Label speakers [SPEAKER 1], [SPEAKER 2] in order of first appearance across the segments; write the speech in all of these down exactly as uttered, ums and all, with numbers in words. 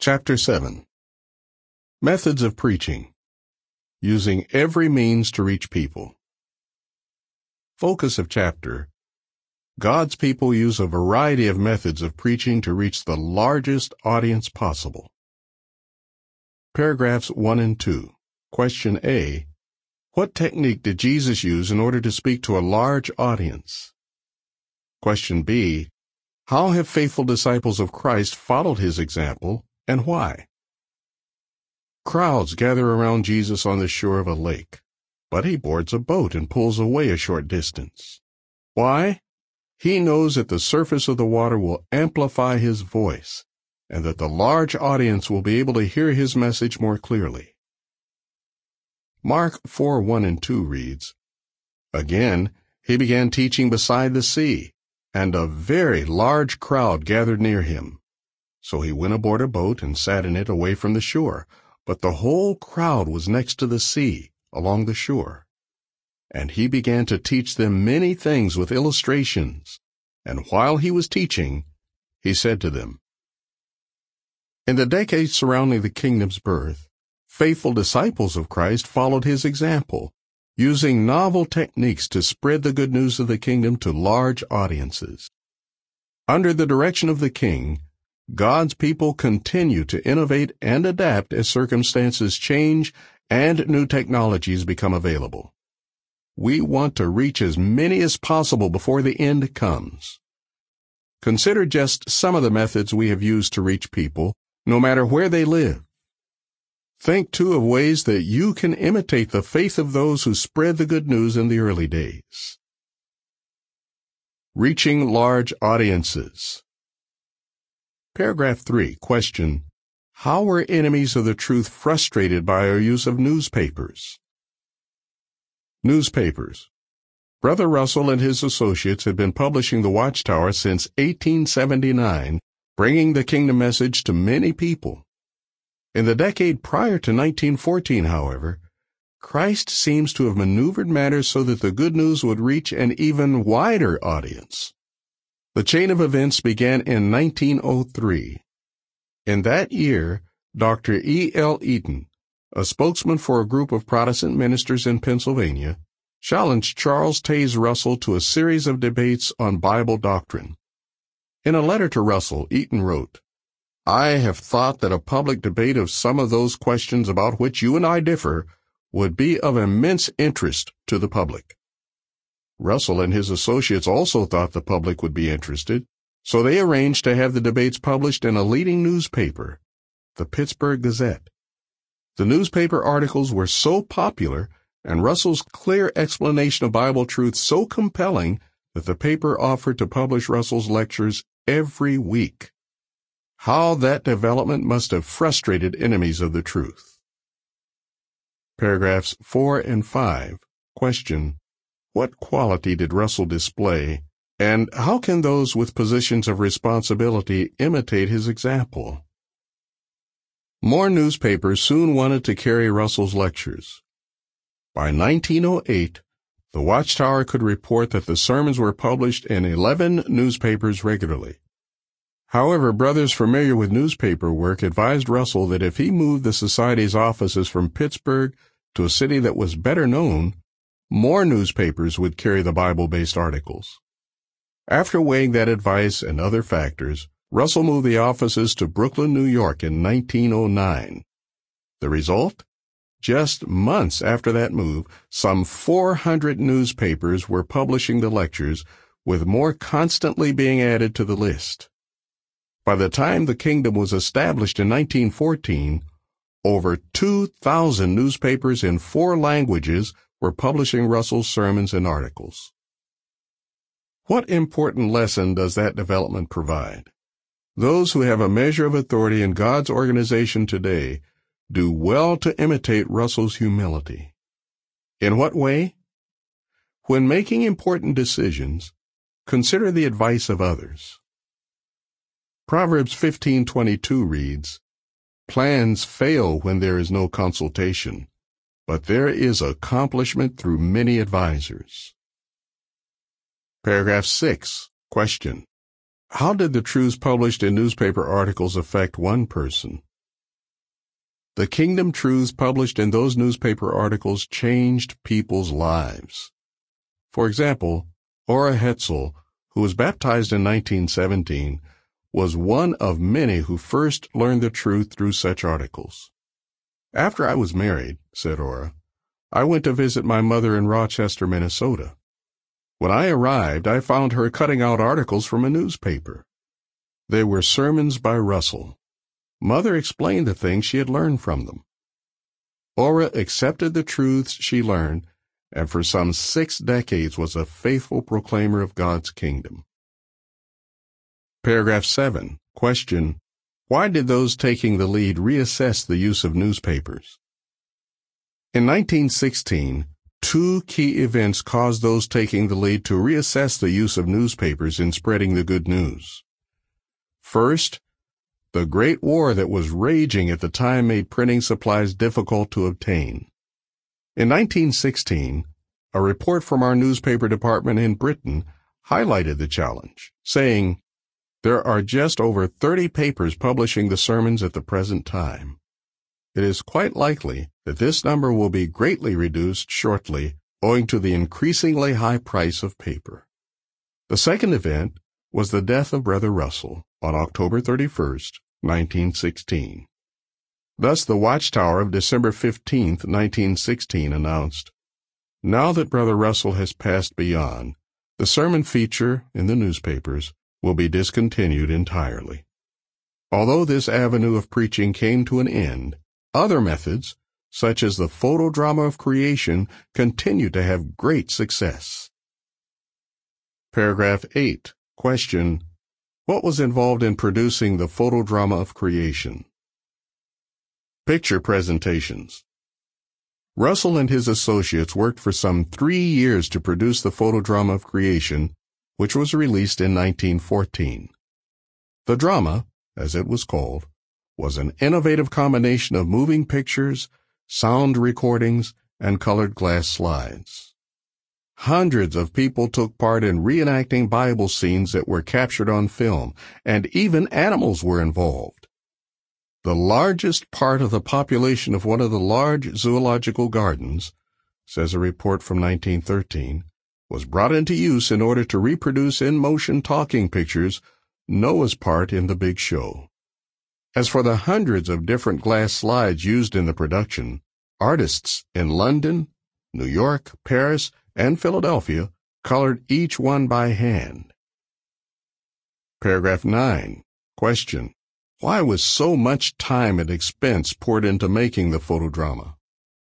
[SPEAKER 1] Chapter seven. Methods of Preaching. Using every means to reach people. Focus of chapter. God's people use a variety of methods of preaching to reach the largest audience possible. Paragraphs one and two. Question A. What technique did Jesus use in order to speak to a large audience? Question B. How have faithful disciples of Christ followed his example, and why? Crowds gather around Jesus on the shore of a lake, but he boards a boat and pulls away a short distance. Why? He knows that the surface of the water will amplify his voice, and that the large audience will be able to hear his message more clearly. Mark four one and two reads, Again, he began teaching beside the sea, and a very large crowd gathered near him. So he went aboard a boat and sat in it away from the shore, but the whole crowd was next to the sea, along the shore. And he began to teach them many things with illustrations, and while he was teaching, he said to them, In the decades surrounding the kingdom's birth, faithful disciples of Christ followed his example, using novel techniques to spread the good news of the kingdom to large audiences. Under the direction of the king, God's people continue to innovate and adapt as circumstances change and new technologies become available. We want to reach as many as possible before the end comes. Consider just some of the methods we have used to reach people, no matter where they live. Think, too, of ways that you can imitate the faith of those who spread the good news in the early days. Reaching large audiences. Paragraph three. Question. How were enemies of the truth frustrated by our use of newspapers? Newspapers. Brother Russell and his associates had been publishing the Watchtower since eighteen seventy-nine, bringing the kingdom message to many people. In the decade prior to nineteen fourteen, however, Christ seems to have maneuvered matters so that the good news would reach an even wider audience. The chain of events began in nineteen oh three. In that year, Doctor E L Eaton, a spokesman for a group of Protestant ministers in Pennsylvania, challenged Charles Taze Russell to a series of debates on Bible doctrine. In a letter to Russell, Eaton wrote, I have thought that a public debate of some of those questions about which you and I differ would be of immense interest to the public. Russell and his associates also thought the public would be interested, so they arranged to have the debates published in a leading newspaper, the Pittsburgh Gazette. The newspaper articles were so popular, and Russell's clear explanation of Bible truth so compelling, that the paper offered to publish Russell's lectures every week. How that development must have frustrated enemies of the truth. Paragraphs four and five. Question. What quality did Russell display, and how can those with positions of responsibility imitate his example? More newspapers soon wanted to carry Russell's lectures. By nineteen oh eight, the Watchtower could report that the sermons were published in eleven newspapers regularly. However, brothers familiar with newspaper work advised Russell that if he moved the society's offices from Pittsburgh to a city that was better known, more newspapers would carry the Bible-based articles. After weighing that advice and other factors, Russell moved the offices to Brooklyn, New York in nineteen oh nine. The result? Just months after that move, some four hundred newspapers were publishing the lectures, with more constantly being added to the list. By the time the kingdom was established in nineteen fourteen, over two thousand newspapers in four languages were publishing Russell's sermons and articles. What important lesson does that development provide? Those who have a measure of authority in God's organization today do well to imitate Russell's humility. In what way? When making important decisions, consider the advice of others. Proverbs fifteen twenty-two reads, Plans fail when there is no consultation, but there is accomplishment through many advisers. Paragraph six. Question. How did the truths published in newspaper articles affect one person, The kingdom truths published in those newspaper articles changed people's lives. For example, Ora Hetzel, who was baptized in nineteen seventeen, was one of many who first learned the truth through such articles. After I was married, said Ora, I went to visit my mother in Rochester, Minnesota. When I arrived, I found her cutting out articles from a newspaper. They were sermons by Russell. Mother explained the things she had learned from them. Ora accepted the truths she learned, and for some six decades was a faithful proclaimer of God's kingdom. Paragraph seven. Question. Why did those taking the lead reassess the use of newspapers? In nineteen sixteen, two key events caused those taking the lead to reassess the use of newspapers in spreading the good news. First, the Great War that was raging at the time made printing supplies difficult to obtain. In nineteen sixteen, a report from our newspaper department in Britain highlighted the challenge, saying, "There are just over thirty papers publishing the sermons at the present time. It is quite likely that this number will be greatly reduced shortly owing to the increasingly high price of paper." The second event was the death of Brother Russell on October thirty-first, nineteen sixteen. Thus the Watchtower of December fifteenth, nineteen sixteen announced, "Now that Brother Russell has passed beyond, the sermon feature in the newspapers will be discontinued entirely." Although this avenue of preaching came to an end, other methods, such as the photodrama of creation, continue to have great success. Paragraph eight. Question. What was involved in producing the photodrama of creation? Picture presentations. Russell and his associates worked for some three years to produce the photodrama of creation, which was released in nineteen fourteen. The drama, as it was called, was an innovative combination of moving pictures, sound recordings, and colored glass slides. Hundreds of people took part in reenacting Bible scenes that were captured on film, and even animals were involved. The largest part of the population of one of the large zoological gardens, says a report from nineteen thirteen, was brought into use in order to reproduce in motion talking pictures, Noah's part in the big show. As for the hundreds of different glass slides used in the production, artists in London, New York, Paris, and Philadelphia colored each one by hand. Paragraph nine. Question. Why was so much time and expense poured into making the photodrama?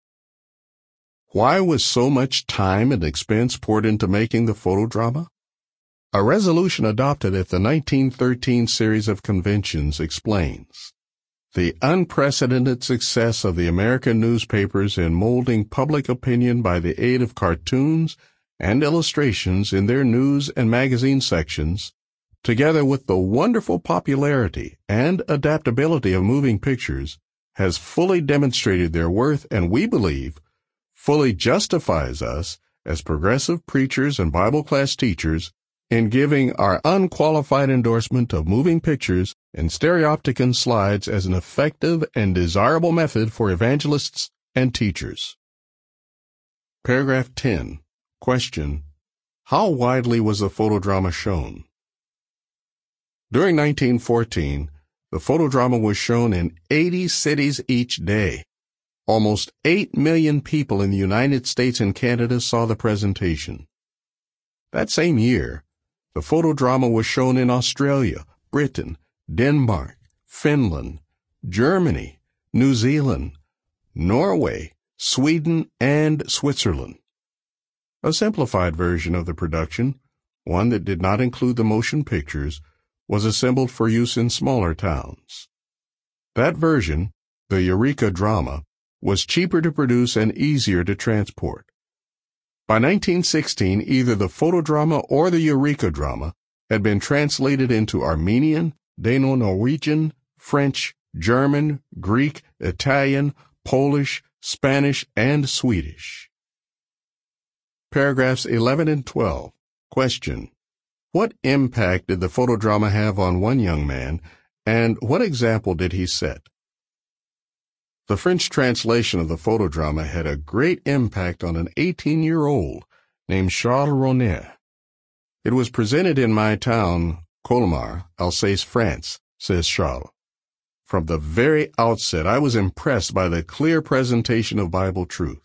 [SPEAKER 1] Why was so much time and expense poured into making the photodrama? A resolution adopted at the nineteen thirteen series of conventions explains the unprecedented success of the American newspapers in molding public opinion by the aid of cartoons and illustrations in their news and magazine sections, together with the wonderful popularity and adaptability of moving pictures, has fully demonstrated their worth and, we believe, fully justifies us as progressive preachers and Bible class teachers in giving our unqualified endorsement of moving pictures and stereopticon slides as an effective and desirable method for evangelists and teachers. Paragraph ten. Question. How widely was the photodrama shown? During nineteen fourteen, the photodrama was shown in eighty cities each day. Almost eight million people in the United States and Canada saw the presentation. That same year, the photodrama was shown in Australia, Britain, Denmark, Finland, Germany, New Zealand, Norway, Sweden, and Switzerland. A simplified version of the production, one that did not include the motion pictures, was assembled for use in smaller towns. That version, the Eureka Drama, was cheaper to produce and easier to transport. By nineteen sixteen, either the photodrama or the Eureka Drama had been translated into Armenian, Dano-Norwegian, French, German, Greek, Italian, Polish, Spanish, and Swedish. Paragraphs eleven and twelve. Question. What impact did the photodrama have on one young man, and what example did he set? The French translation of the photodrama had a great impact on an eighteen-year-old named Charles Ronner. It was presented in my town, Colmar, Alsace, France, says Charles. From the very outset, I was impressed by the clear presentation of Bible truth.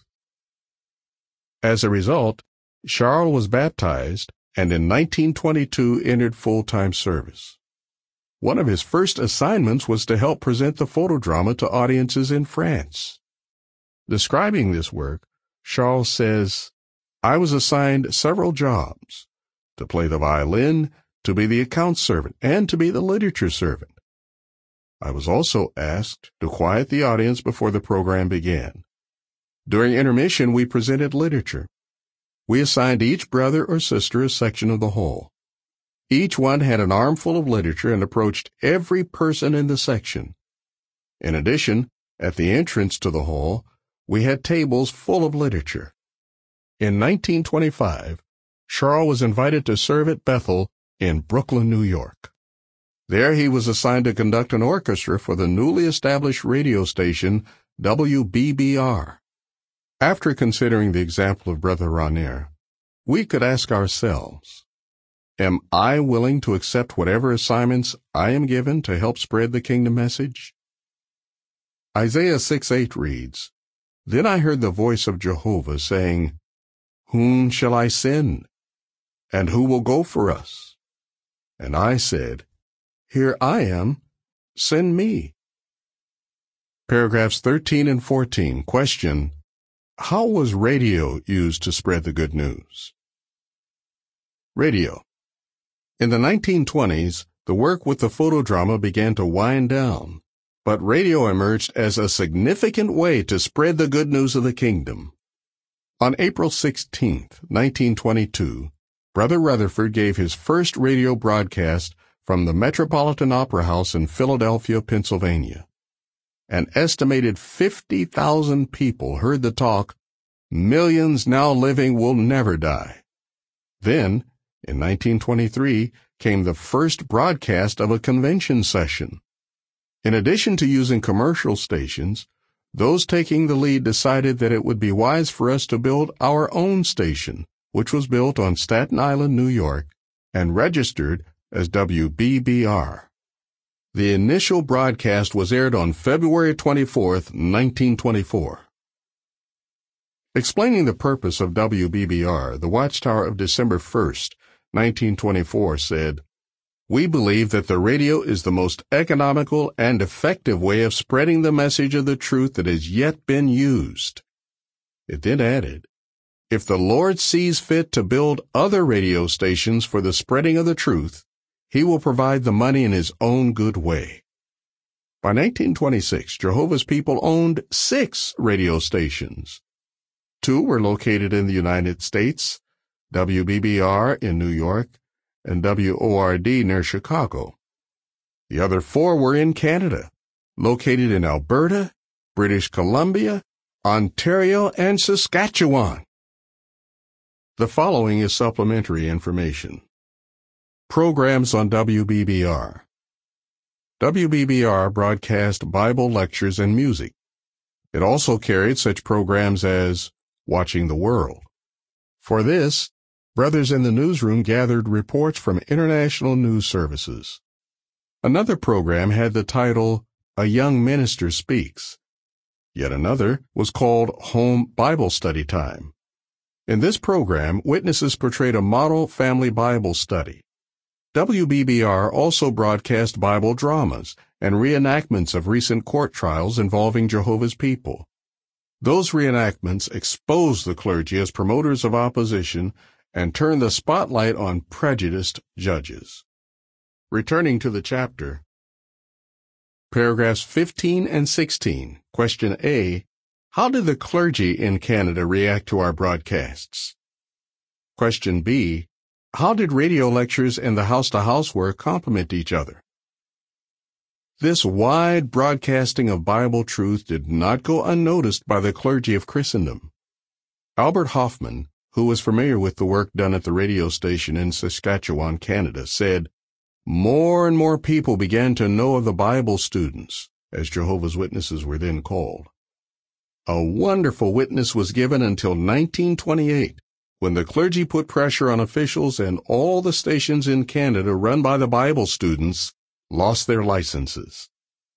[SPEAKER 1] As a result, Charles was baptized and in nineteen twenty-two entered full-time service. One of his first assignments was to help present the photodrama to audiences in France. Describing this work, Charles says, "I was assigned several jobs, to play the violin, to be the account servant, and to be the literature servant. I was also asked to quiet the audience before the program began. During intermission, we presented literature. We assigned each brother or sister a section of the hall. Each one had an armful of literature and approached every person in the section. In addition, at the entrance to the hall, we had tables full of literature." In nineteen twenty-five, Charles was invited to serve at Bethel in Brooklyn, New York. There he was assigned to conduct an orchestra for the newly established radio station W B B R. After considering the example of Brother Ronner, we could ask ourselves, am I willing to accept whatever assignments I am given to help spread the kingdom message? Isaiah six eight reads, "Then I heard the voice of Jehovah saying, 'Whom shall I send? And who will go for us?' And I said, 'Here I am, send me.'" Paragraphs thirteen and fourteen. Question: how was radio used to spread the good news? Radio. In the nineteen twenties, the work with the photodrama began to wind down, but radio emerged as a significant way to spread the good news of the kingdom. On April sixteenth, nineteen twenty-two, Brother Rutherford gave his first radio broadcast from the Metropolitan Opera House in Philadelphia, Pennsylvania. An estimated fifty thousand people heard the talk, "Millions now living will never die." Then, in nineteen twenty-three, came the first broadcast of a convention session. In addition to using commercial stations, those taking the lead decided that it would be wise for us to build our own station, which was built on Staten Island, New York, and registered as W B B R. The initial broadcast was aired on February twenty-fourth, nineteen twenty-four. Explaining the purpose of W B B R, the Watchtower of December first, nineteen twenty-four said, "We believe that the radio is the most economical and effective way of spreading the message of the truth that has yet been used." It then added, "If the Lord sees fit to build other radio stations for the spreading of the truth, He will provide the money in His own good way." By nineteen twenty-six, Jehovah's People owned six radio stations. Two were located in the United States, W B B R in New York and W O R D near Chicago. The other four were in Canada, located in Alberta, British Columbia, Ontario, and Saskatchewan. The following is supplementary information. Programs on W B B R. W B B R broadcast Bible lectures and music. It also carried such programs as Watching the World. For this, brothers in the newsroom gathered reports from international news services. Another program had the title, A Young Minister Speaks. Yet another was called Home Bible Study Time. In this program, witnesses portrayed a model family Bible study. W B B R also broadcast Bible dramas and reenactments of recent court trials involving Jehovah's People. Those reenactments expose the clergy as promoters of opposition and turn the spotlight on prejudiced judges. Returning to the chapter, paragraphs fifteen and sixteen. Question A. How did the clergy in Canada react to our broadcasts? Question B. How did radio lectures and the house-to-house work complement each other? This wide broadcasting of Bible truth did not go unnoticed by the clergy of Christendom. Albert Hoffman, who was familiar with the work done at the radio station in Saskatchewan, Canada, said, "More and more people began to know of the Bible students, as Jehovah's Witnesses were then called. a wonderful witness was given until nineteen twenty-eight, when the clergy put pressure on officials and all the stations in Canada run by the Bible students lost their licenses.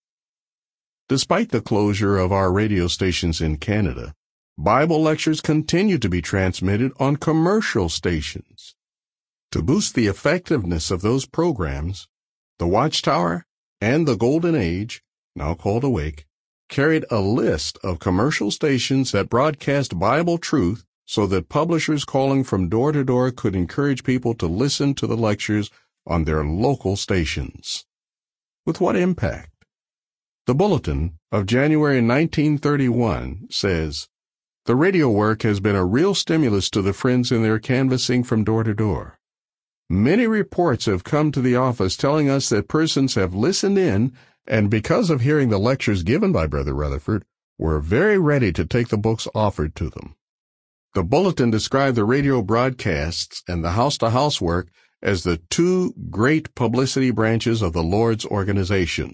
[SPEAKER 1] Despite the closure of our radio stations in Canada, Bible lectures continue to be transmitted on commercial stations. To boost the effectiveness of those programs, the Watchtower and the Golden Age, now called Awake, carried a list of commercial stations that broadcast Bible truth so that publishers calling from door to door could encourage people to listen to the lectures on their local stations. With what impact? The Bulletin of January nineteen thirty-one says, "The radio work has been a real stimulus to the friends in their canvassing from door to door. Many reports have come to the office telling us that persons have listened in and because of hearing the lectures given by Brother Rutherford, were very ready to take the books offered to them." The Bulletin described the radio broadcasts and the house-to-house work as the two great publicity branches of the Lord's organization.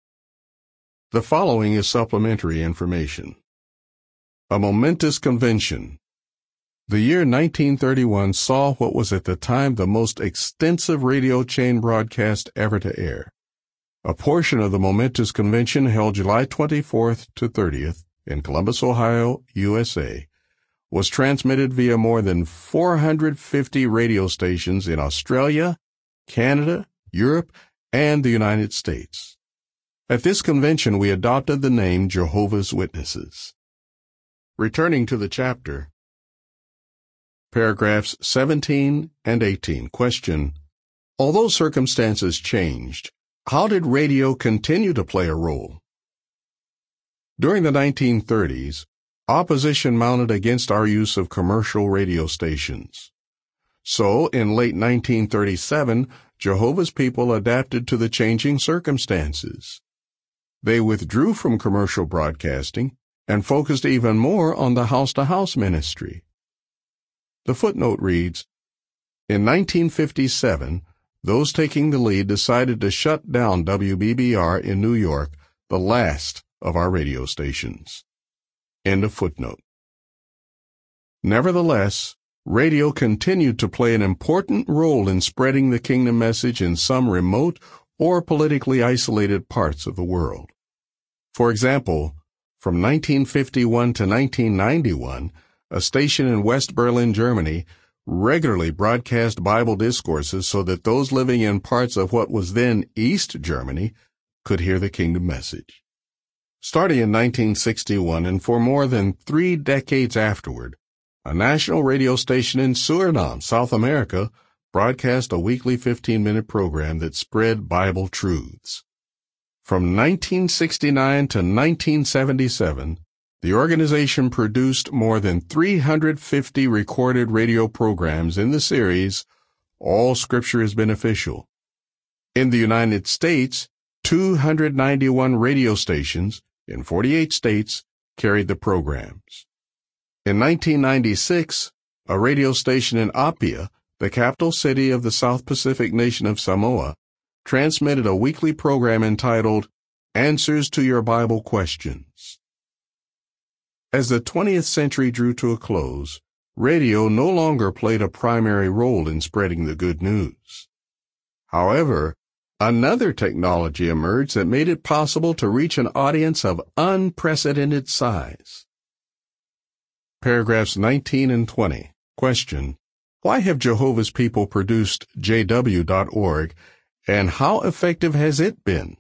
[SPEAKER 1] The following is supplementary information. A momentous convention. The year nineteen thirty-one saw what was at the time the most extensive radio chain broadcast ever to air. A portion of the momentous convention held July twenty-fourth to thirtieth in Columbus, Ohio, U S A, was transmitted via more than four hundred fifty radio stations in Australia, Canada, Europe, and the United States. At this convention, we adopted the name Jehovah's Witnesses. Returning to the chapter, paragraphs seventeen and eighteen. Question: although circumstances changed, how did radio continue to play a role? During the nineteen thirties, opposition mounted against our use of commercial radio stations. So, in late nineteen thirty-seven, Jehovah's People adapted to the changing circumstances. They withdrew from commercial broadcasting and focused even more on the house-to-house ministry. The footnote reads, in nineteen fifty-seven, those taking the lead decided to shut down W B B R in New York, the last of our radio stations. End of footnote. Nevertheless, radio continued to play an important role in spreading the kingdom message in some remote or politically isolated parts of the world. For example, from nineteen fifty-one to nineteen ninety-one, a station in West Berlin, Germany, regularly broadcast Bible discourses so that those living in parts of what was then East Germany could hear the kingdom message. Starting in nineteen sixty-one and for more than three decades afterward, a national radio station in Suriname, South America, broadcast a weekly fifteen-minute program that spread Bible truths. From nineteen sixty-nine to nineteen seventy-seven, the organization produced more than three hundred fifty recorded radio programs in the series, All Scripture is Beneficial. In the United States, two hundred ninety-one radio stations in forty-eight states carried the programs. In nineteen ninety-six, a radio station in Apia, the capital city of the South Pacific nation of Samoa, transmitted a weekly program entitled Answers to Your Bible Questions. As the twentieth century drew to a close, radio no longer played a primary role in spreading the good news. However, another technology emerged that made it possible to reach an audience of unprecedented size. Paragraphs nineteen and twenty. Question: why have Jehovah's People produced J W dot org, and how effective has it been?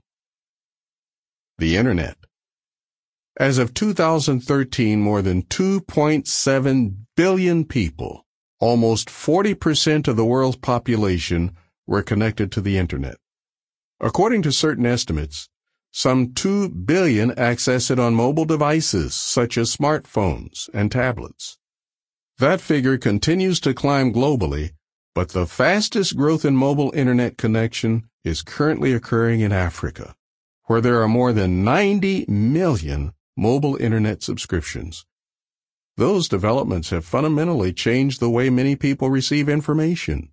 [SPEAKER 1] The Internet. As of two thousand thirteen, more than two point seven billion people, almost forty percent of the world's population, were connected to the Internet. According to certain estimates, some two billion access it on mobile devices such as smartphones and tablets. That figure continues to climb globally, but the fastest growth in mobile Internet connection is currently occurring in Africa, where there are more than ninety million mobile Internet subscriptions. Those developments have fundamentally changed the way many people receive information.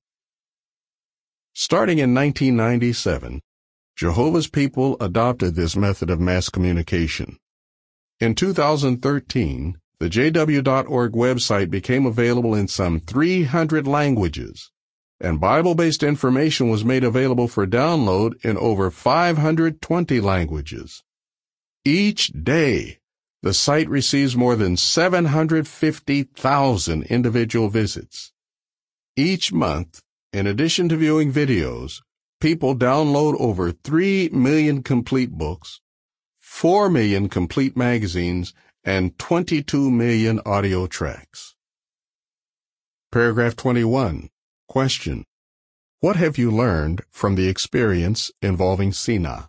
[SPEAKER 1] Starting in nineteen ninety-seven, Jehovah's People adopted this method of mass communication. In two thousand thirteen, the J W dot org website became available in some three hundred languages, and Bible-based information was made available for download in over five hundred twenty languages. Each day, the site receives more than seven hundred fifty thousand individual visits. Each month, in addition to viewing videos, people download over three million complete books, four million complete magazines, and twenty-two million audio tracks. Paragraph twenty-one. Question. What have you learned from the experience involving Sina?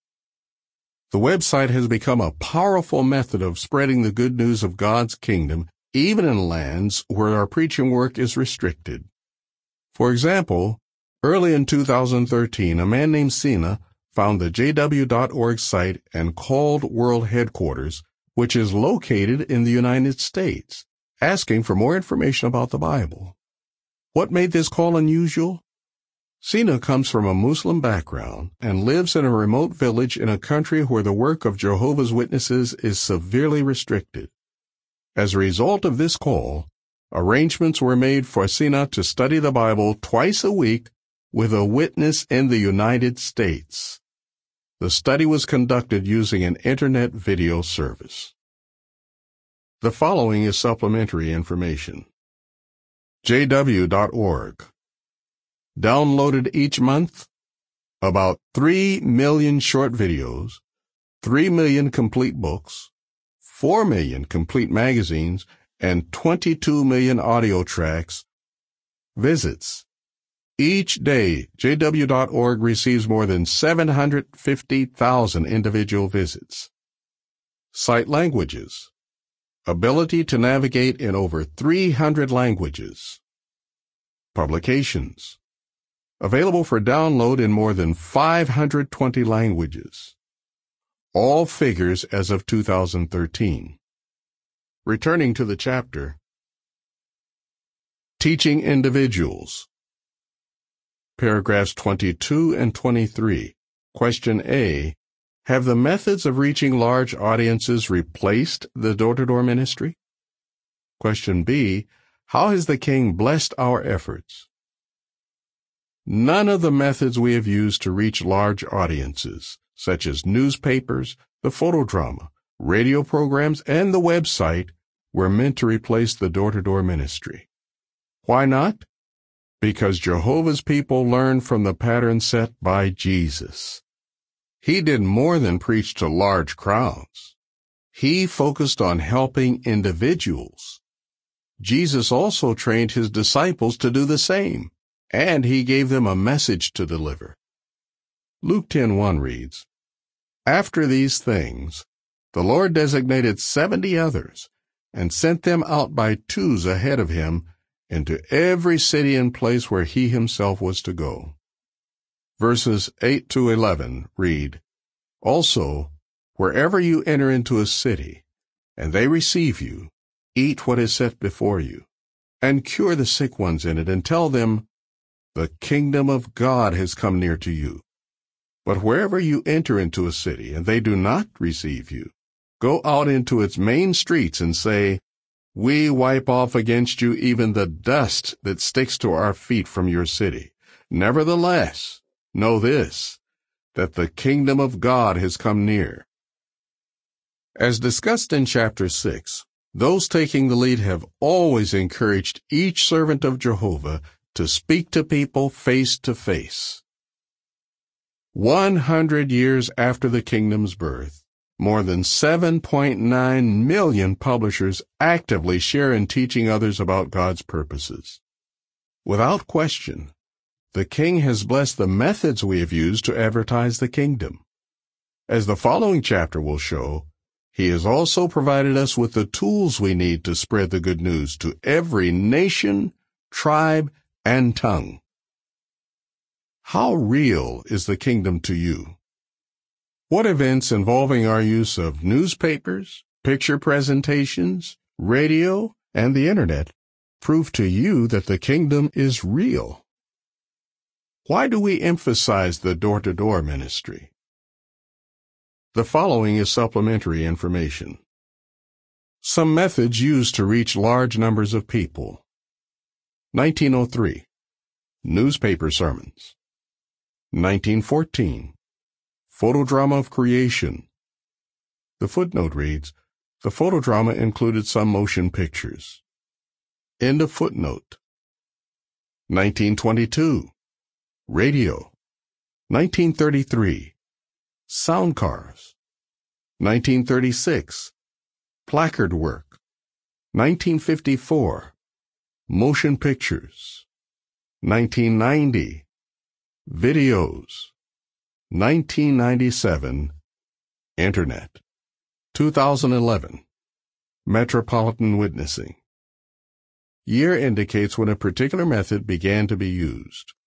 [SPEAKER 1] The website has become a powerful method of spreading the good news of God's kingdom, even in lands where our preaching work is restricted. For example, early in two thousand thirteen, a man named Sina found the J W dot org site and called World Headquarters, which is located in the United States, asking for more information about the Bible. What made this call unusual? Sina comes from a Muslim background and lives in a remote village in a country where the work of Jehovah's Witnesses is severely restricted. As a result of this call, arrangements were made for Sina to study the Bible twice a week with a witness in the United States. The study was conducted using an internet video service. The following is supplementary information. J W dot org. Downloaded each month, about three million short videos, three million complete books, four million complete magazines, and twenty-two million audio tracks. Visits. Each day, J W dot org receives more than seven hundred fifty thousand individual visits. Site languages. Ability to navigate in over three hundred languages. Publications. Available for download in more than five hundred twenty languages. All figures as of two thousand thirteen. Returning to the chapter. Teaching individuals. Paragraphs twenty-two and twenty-three. Question A. Have the methods of reaching large audiences replaced the door-to-door ministry? Question B. How has the King blessed our efforts? None of the methods we have used to reach large audiences, such as newspapers, the photodrama, radio programs, and the website, were meant to replace the door-to-door ministry. Why not? Because Jehovah's people learned from the pattern set by Jesus. He did more than preach to large crowds. He focused on helping individuals. Jesus also trained his disciples to do the same, and he gave them a message to deliver. Luke ten one reads, After these things, the Lord designated seventy others, and sent them out by twos ahead of him into every city and place where he himself was to go. Verses eight to eleven read, Also, wherever you enter into a city, and they receive you, eat what is set before you, and cure the sick ones in it, and tell them, The kingdom of God has come near to you. But wherever you enter into a city, and they do not receive you, go out into its main streets and say, We wipe off against you even the dust that sticks to our feet from your city. Nevertheless, know this, that the kingdom of God has come near. As discussed in chapter six, those taking the lead have always encouraged each servant of Jehovah to speak to people face to face. One hundred years after the kingdom's birth, more than seven point nine million publishers actively share in teaching others about God's purposes. Without question, the King has blessed the methods we have used to advertise the kingdom. As the following chapter will show, He has also provided us with the tools we need to spread the good news to every nation, tribe, and tongue. How real is the kingdom to you? What events involving our use of newspapers, picture presentations, radio, and the internet prove to you that the kingdom is real? Why do we emphasize the door-to-door ministry? The following is supplementary information. Some methods used to reach large numbers of people. nineteen oh three. Newspaper sermons. nineteen fourteen. Photodrama of creation. The footnote reads, the photodrama included some motion pictures. End of footnote. nineteen twenty-two. Radio. nineteen thirty-three. Sound cars. nineteen thirty-six. Placard work. nineteen fifty-four. Motion pictures. nineteen ninety. Videos. nineteen ninety-seven. Internet. two thousand eleven. Metropolitan witnessing. Year indicates when a particular method began to be used.